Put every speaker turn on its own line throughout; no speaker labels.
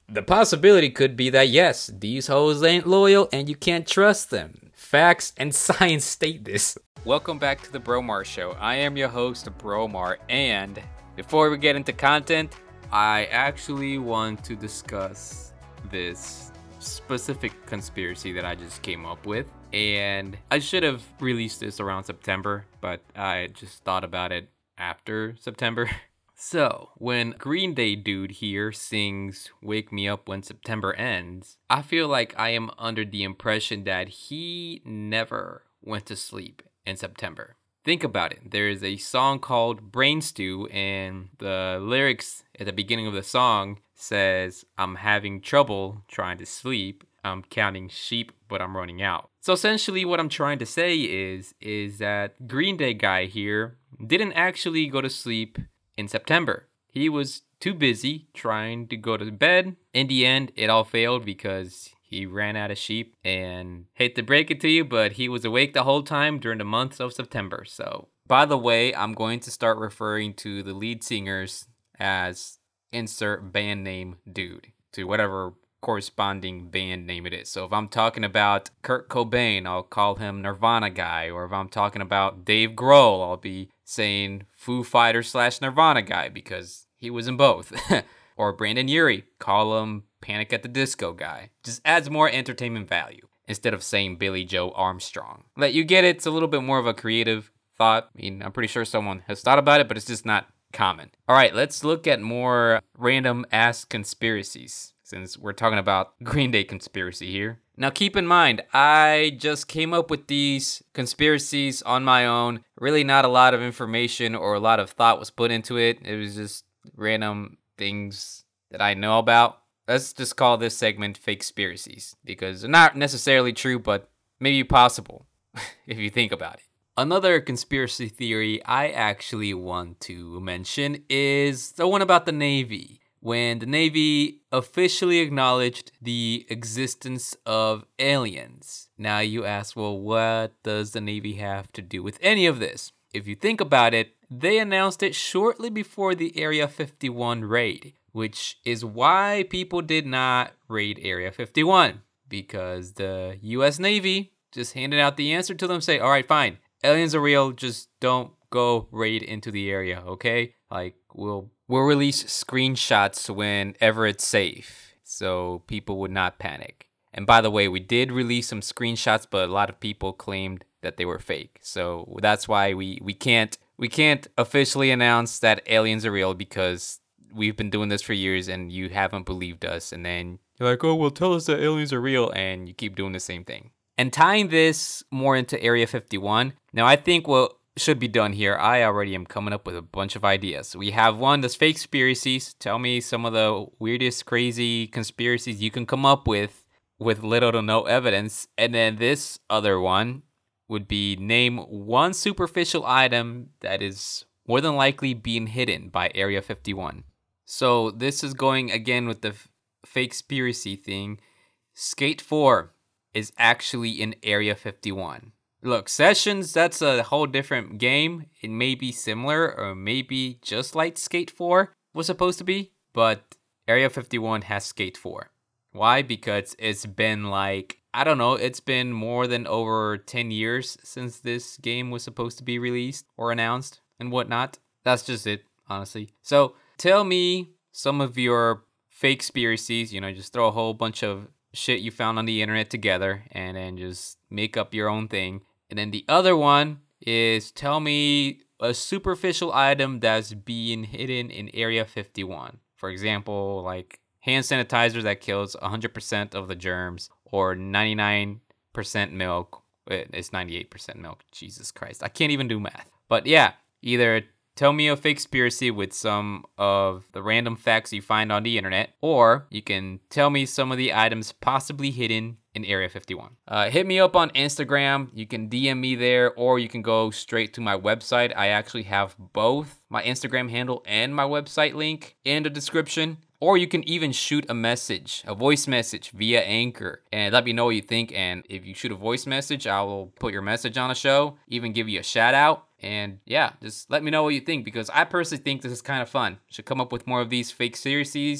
The possibility could be that yes, these hoes ain't loyal and you can't trust them. Facts and science state this. Welcome back to the Bromar Show. I am your host, Bromar, and before we get into content, I actually want to discuss this specific conspiracy that I just came up with. And I should have released this around September, but I just thought about it after September. So, when Green Day dude here sings Wake Me Up When September Ends, I feel like I am under the impression that he never went to sleep in September. Think about it. There is a song called Brain Stew, and the lyrics at the beginning of the song says, I'm having trouble trying to sleep. I'm counting sheep, but I'm running out. So essentially what I'm trying to say is that Green Day guy here didn't actually go to sleep in September. He was too busy trying to go to bed. In the end, it all failed because he ran out of sheep, and hate to break it to you, but he was awake the whole time during the month of September. So, by the way, I'm going to start referring to the lead singers as insert band name dude to whatever corresponding band name it is. So if I'm talking about Kurt Cobain, I'll call him Nirvana guy. Or if I'm talking about Dave Grohl, I'll be saying Foo Fighters / Nirvana guy because he was in both. Or Brandon Urie, call him Panic at the Disco guy. Just adds more entertainment value instead of saying Billy Joe Armstrong. Let you get it, it's a little bit more of a creative thought. I mean, I'm pretty sure someone has thought about it, but it's just not common. All right, let's look at more random ass conspiracies, since we're talking about Green Day conspiracy here. Now keep in mind, I just came up with these conspiracies on my own. Really not a lot of information or a lot of thought was put into it. It was just random things that I know about. Let's just call this segment Fake Conspiracies, because they're not necessarily true, but maybe possible, if you think about it. Another conspiracy theory I actually want to mention is the one about the Navy. When the Navy officially acknowledged the existence of aliens. Now you ask, well, what does the Navy have to do with any of this? If you think about it, they announced it shortly before the Area 51 raid, which is why people did not raid Area 51, because the US Navy just handed out the answer to them, say, all right, fine, aliens are real, just don't go raid into the area, okay? Like, we'll release screenshots whenever it's safe, so people would not panic. And by the way, we did release some screenshots, but a lot of people claimed that they were fake. So that's why we can't officially announce that aliens are real, because we've been doing this for years and you haven't believed us. And then you're like, oh, well, tell us that aliens are real, and you keep doing the same thing. And tying this more into Area 51, now I think what should be done here, I already am coming up with a bunch of ideas. We have one that's fake conspiracies. Tell me some of the weirdest, crazy conspiracies you can come up with little to no evidence. And then this other one would be name one superficial item that is more than likely being hidden by Area 51. So this is going again with the fake conspiracy thing. Skate 4 is actually in Area 51. Look, Sessions, that's a whole different game. It may be similar or maybe just like Skate 4 was supposed to be, but Area 51 has Skate 4. Why? Because it's been like, I don't know, it's been more than over 10 years since this game was supposed to be released or announced and whatnot. That's just it, honestly. So tell me some of your fake conspiracies, just throw a whole bunch of shit you found on the internet together and then just make up your own thing. And then the other one is tell me a superficial item that's being hidden in Area 51. For example, like hand sanitizer that kills 100% of the germs, or 99% milk. It's 98% milk. Jesus Christ. I can't even do math. But yeah, either tell me a fake conspiracy with some of the random facts you find on the internet, or you can tell me some of the items possibly hidden in Area 51. Hit me up on Instagram. You can DM me there, or you can go straight to my website. I actually have both my Instagram handle and my website link in the description. Or you can even shoot a message, a voice message via Anchor, and let me know what you think. And if you shoot a voice message, I will put your message on a show, even give you a shout out. And yeah, just let me know what you think, because I personally think this is kind of fun. Should come up with more of these fake series.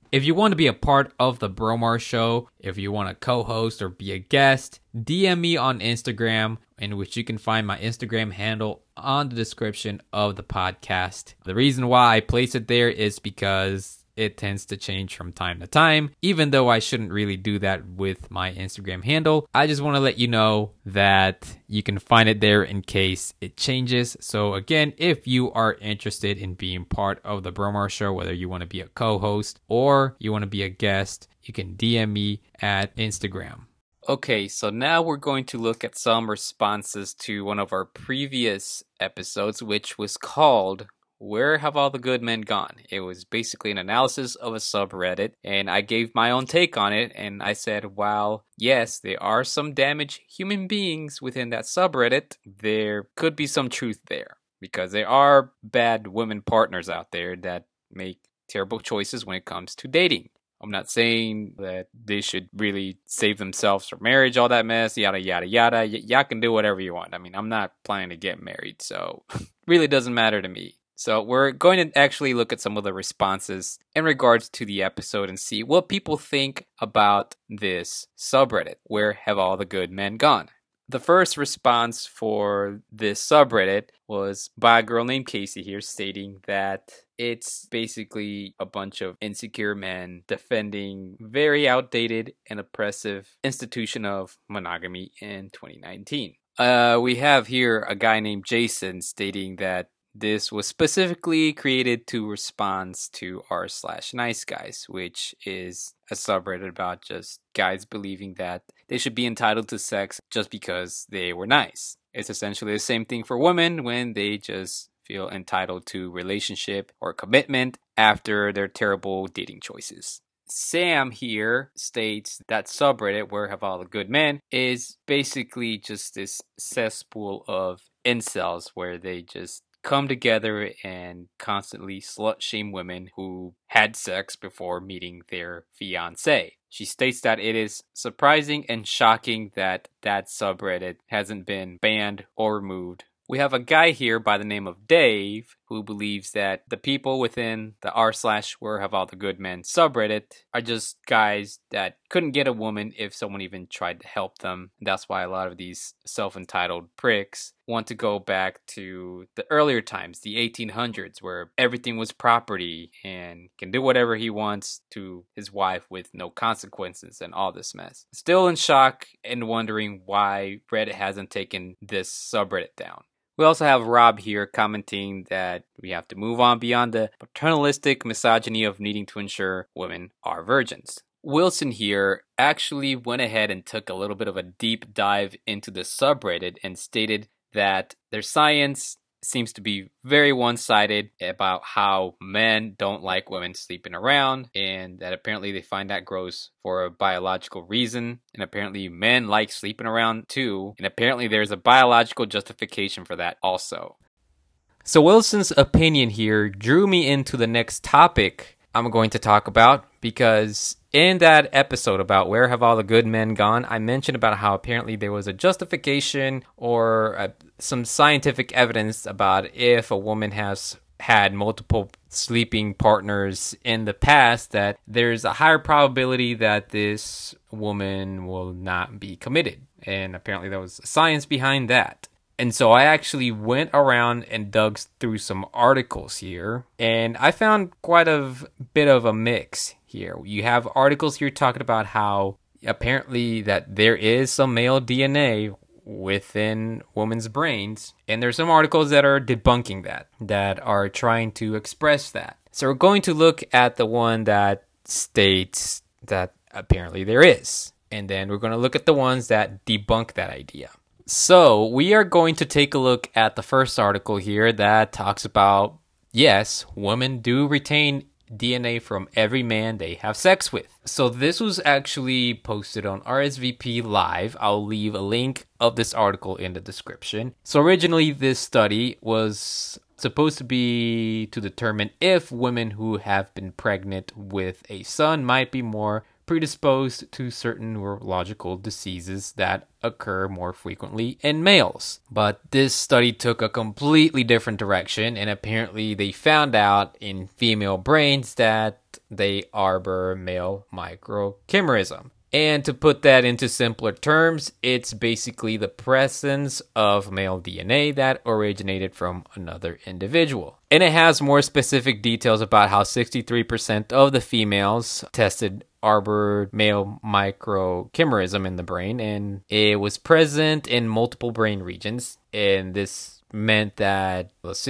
If you want to be a part of the Bromar Show, if you want to co-host or be a guest, DM me on Instagram, in which you can find my Instagram handle on the description of the podcast. The reason why I place it there is because it tends to change from time to time, even though I shouldn't really do that with my Instagram handle. I just want to let you know that you can find it there in case it changes. So again, if you are interested in being part of the Bromar Show, whether you want to be a co-host or you want to be a guest, you can DM me at Instagram. Okay, so now we're going to look at some responses to one of our previous episodes, which was called Where Have All the Good Men Gone? It was basically an analysis of a subreddit, and I gave my own take on it, and I said, while yes, there are some damaged human beings within that subreddit, there could be some truth there, because there are bad women partners out there that make terrible choices when it comes to dating. I'm not saying that they should really save themselves for marriage, all that mess, yada, yada, yada. Y'all can do whatever you want. I mean, I'm not planning to get married, so really doesn't matter to me. So we're going to actually look at some of the responses in regards to the episode and see what people think about this subreddit. Where have all the good men gone? The first response for this subreddit was by a girl named Casey here, stating that it's basically a bunch of insecure men defending very outdated and oppressive institution of monogamy in 2019. We have here a guy named Jason stating that this was specifically created to respond to r/nice guys, which is a subreddit about just guys believing that they should be entitled to sex just because they were nice. It's essentially the same thing for women when they just feel entitled to relationship or commitment after their terrible dating choices. Sam here states that subreddit, Where Have All the Good Men, is basically just this cesspool of incels where they just come together and constantly slut shame women who had sex before meeting their fiancé. She states that it is surprising and shocking that that subreddit hasn't been banned or removed. We have a guy here by the name of Dave who believes that the people within the r/Where Have All the Good Men subreddit are just guys that couldn't get a woman if someone even tried to help them. That's why a lot of these self-entitled pricks want to go back to the earlier times, the 1800s, where everything was property and can do whatever he wants to his wife with no consequences and all this mess. Still in shock and wondering why Reddit hasn't taken this subreddit down. We also have Rob here commenting that we have to move on beyond the paternalistic misogyny of needing to ensure women are virgins. Wilson here actually went ahead and took a little bit of a deep dive into the subreddit and stated that their science seems to be very one-sided about how men don't like women sleeping around, and that apparently they find that gross for a biological reason, and apparently men like sleeping around too, and apparently there's a biological justification for that also. So Wilson's opinion here drew me into the next topic I'm going to talk about, because in that episode about Where Have All the Good Men Gone, I mentioned about how apparently there was a justification or some scientific evidence about if a woman has had multiple sleeping partners in the past, that there's a higher probability that this woman will not be committed. And apparently there was science behind that. And so I actually went around and dug through some articles here, and I found quite a bit of a mix here. You have articles here talking about how apparently that there is some male DNA within women's brains, and there's some articles that are debunking that are trying to express that. So we're going to look at the one that states that apparently there is, and then we're going to look at the ones that debunk that idea. So we are going to take a look at the first article here that talks about, yes, women do retain DNA from every man they have sex with. So this was actually posted on RSVP Live. I'll leave a link of this article in the description. So originally this study was supposed to be to determine if women who have been pregnant with a son might be more predisposed to certain neurological diseases that occur more frequently in males. But this study took a completely different direction, and apparently they found out in female brains that that they harbor male microchimerism. And to put that into simpler terms, it's basically the presence of male DNA that originated from another individual. And it has more specific details about how 63% of the females tested harbored male microchimerism in the brain, and it was present in multiple brain regions. And this meant that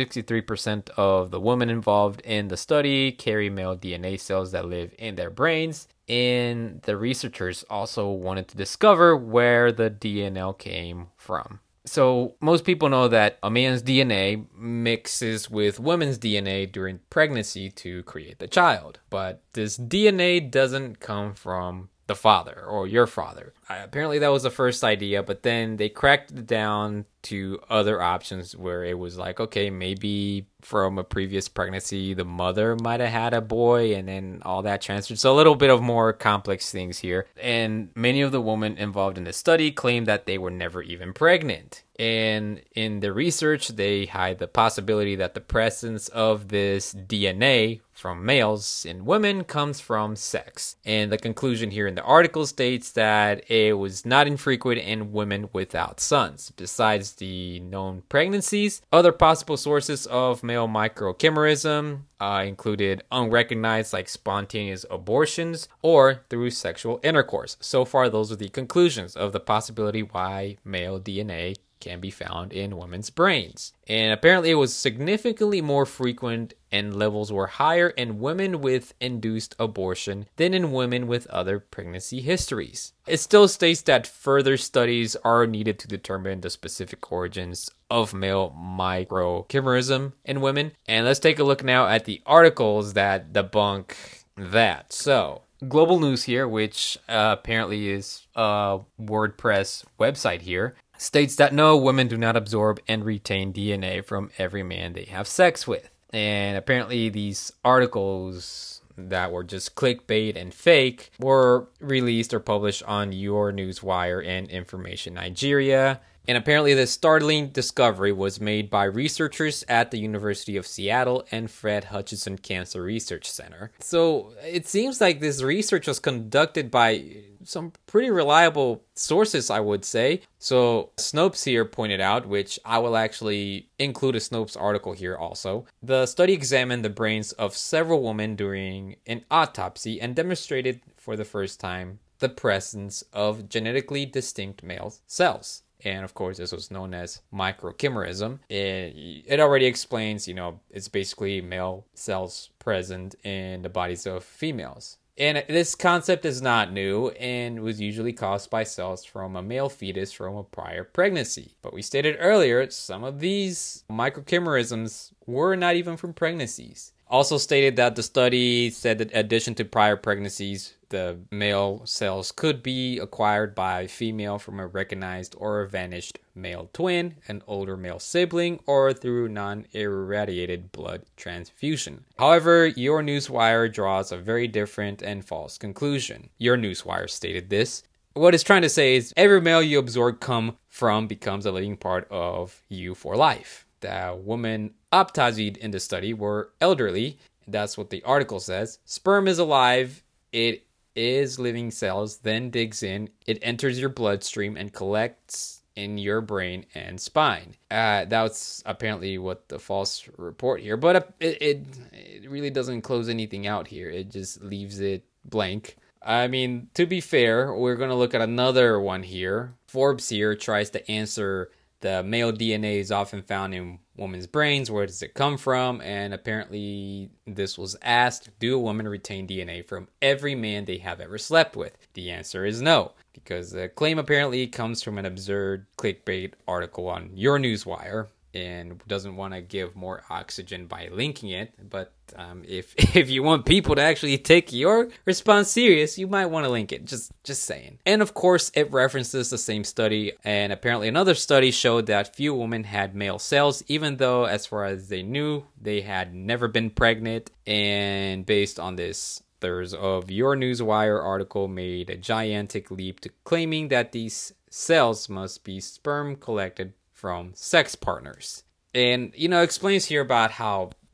63% of the women involved in the study carry male DNA cells that live in their brains. And the researchers also wanted to discover where the DNA came from. So most people know that a man's DNA mixes with women's DNA during pregnancy to create the child. But this DNA doesn't come from the father or your father. Apparently that was the first idea, but then they cracked it down to other options where it was like, okay, maybe from a previous pregnancy, the mother might have had a boy and then all that transferred. So a little bit of more complex things here. And many of the women involved in the study claimed that they were never even pregnant. And in the research, they hide the possibility that the presence of this DNA from males in women comes from sex. And the conclusion here in the article states that it was not infrequent in women without sons. Besides the known pregnancies, other possible sources of male microchimerism included unrecognized, like spontaneous abortions, or through sexual intercourse. So far, those are the conclusions of the possibility why male DNA can be found in women's brains. And apparently it was significantly more frequent and levels were higher in women with induced abortion than in women with other pregnancy histories. It still states that further studies are needed to determine the specific origins of male microchimerism in women. And let's take a look now at the articles that debunk that. So, Global News here, which apparently is a WordPress website here, states that no, women do not absorb and retain DNA from every man they have sex with. And apparently these articles that were just clickbait and fake were released or published on Your Newswire and Information Nigeria. And apparently this startling discovery was made by researchers at the University of Seattle and Fred Hutchinson Cancer Research Center. So it seems like this research was conducted by some pretty reliable sources, I would say. So Snopes here pointed out, which I will actually include a Snopes article here also. The study examined the brains of several women during an autopsy and demonstrated for the first time the presence of genetically distinct male cells. And of course, this was known as microchimerism. It already explains, it's basically male cells present in the bodies of females. And this concept is not new and was usually caused by cells from a male fetus from a prior pregnancy. But we stated earlier, some of these microchimerisms were not even from pregnancies. Also stated that the study said that in addition to prior pregnancies, the male cells could be acquired by female from a recognized or vanished male twin, an older male sibling, or through non-irradiated blood transfusion. However, Your Newswire draws a very different and false conclusion. Your Newswire stated this: what it's trying to say is every male you absorb come from becomes a living part of you for life. The women autopsied in the study were elderly. That's what the article says. Sperm is alive. It is living cells, then digs in. It enters your bloodstream and collects in your brain and spine. That's apparently what the false report here. But it really doesn't close anything out here. It just leaves it blank. I mean, to be fair, we're going to look at another one here. Forbes here tries to answer the male DNA is often found in women's brains. Where does it come from? And apparently this was asked, do women retain DNA from every man they have ever slept with? The answer is no, because the claim apparently comes from an absurd clickbait article on Your Newswire and doesn't want to give more oxygen by linking it. But if you want people to actually take your response serious, you might want to link it. Just saying. And of course, it references the same study. And apparently another study showed that few women had male cells, even though as far as they knew, they had never been pregnant. And based on this, authors of Your Newswire article made a gigantic leap to claiming that these cells must be sperm collected from sex partners. And, explains here about how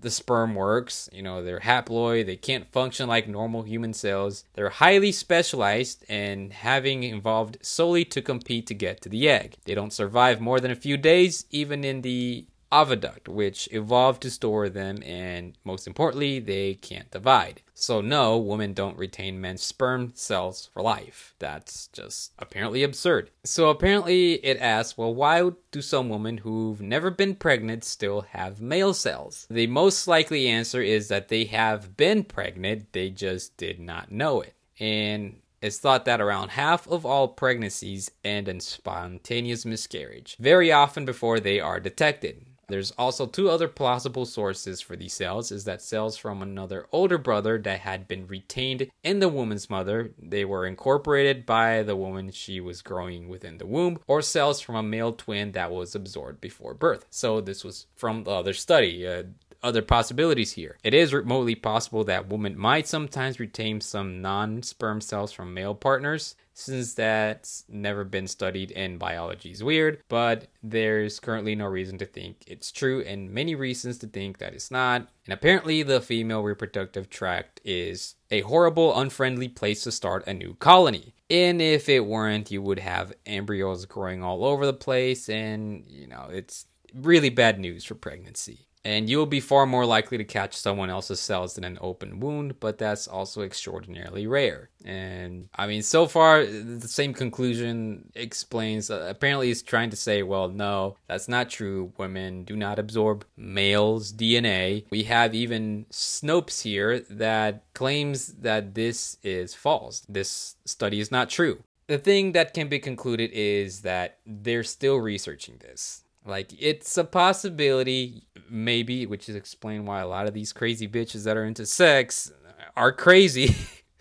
the sperm works. You know, they're haploid, they can't function like normal human cells. They're highly specialized and having evolved solely to compete to get to the egg. They don't survive more than a few days, even in the oviduct, which evolved to store them, and most importantly, they can't divide. So no, women don't retain men's sperm cells for life. That's just apparently absurd. So apparently it asks, well, why do some women who've never been pregnant still have male cells? The most likely answer is that they have been pregnant, they just did not know it. And it's thought that around half of all pregnancies end in spontaneous miscarriage, very often before they are detected. There's also two other plausible sources for these cells, is that cells from another older brother that had been retained in the woman's mother, they were incorporated by the woman she was growing within the womb, or cells from a male twin that was absorbed before birth. So this was from the other study. Other possibilities here. It is remotely possible that women might sometimes retain some non-sperm cells from male partners, since that's never been studied and biology is weird, but there's currently no reason to think it's true and many reasons to think that it's not. And apparently the female reproductive tract is a horrible, unfriendly place to start a new colony. And if it weren't, you would have embryos growing all over the place, and it's really bad news for pregnancy. And you'll be far more likely to catch someone else's cells than an open wound, but that's also extraordinarily rare. And I mean, so far, the same conclusion explains, apparently it's trying to say, well, no, that's not true. Women do not absorb males' DNA. We have even Snopes here that claims that this is false. This study is not true. The thing that can be concluded is that they're still researching this. Like, it's a possibility, maybe, which is explained why a lot of these crazy bitches that are into sex are crazy.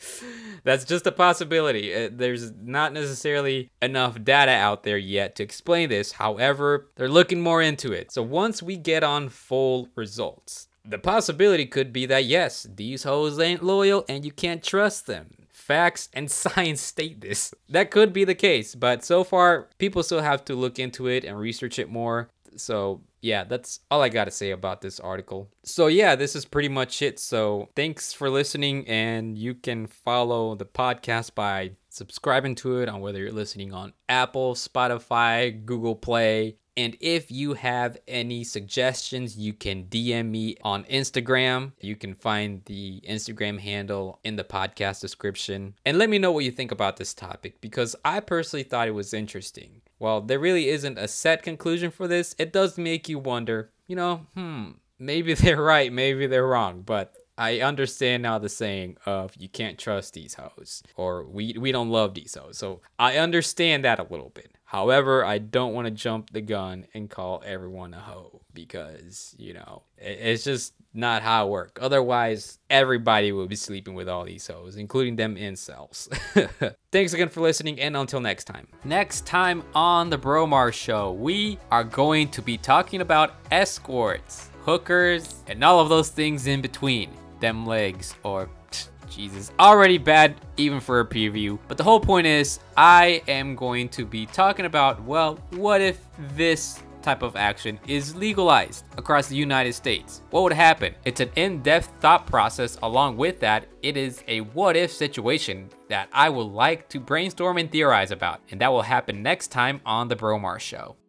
That's just a possibility. There's not necessarily enough data out there yet to explain this. However, they're looking more into it. So once we get on full results, the possibility could be that, yes, these hoes ain't loyal and you can't trust them. Facts and science state this. That could be the case, but so far, people still have to look into it and research it more. So yeah, that's all I gotta say about this article. So yeah, this is pretty much it. So thanks for listening, and you can follow the podcast by subscribing to it on whether you're listening on Apple, Spotify, Google Play. And if you have any suggestions, you can DM me on Instagram. You can find the Instagram handle in the podcast description. And let me know what you think about this topic, because I personally thought it was interesting. While there really isn't a set conclusion for this, it does make you wonder, maybe they're right, maybe they're wrong. But I understand now the saying of you can't trust these hoes, or we don't love these hoes. So I understand that a little bit. However, I don't want to jump the gun and call everyone a hoe, because, it's just not how it works. Otherwise, everybody will be sleeping with all these hoes, including them incels. Thanks again for listening, and until next time. Next time on the Bromar Show, we are going to be talking about escorts, hookers, and all of those things in between. Them legs, or Jesus, already bad even for a preview. But the whole point is, I am going to be talking about, well, what if this type of action is legalized across the United States? What would happen? It's an in-depth thought process. Along with that, it is a what if situation that I would like to brainstorm and theorize about. And that will happen next time on the Bromar Show.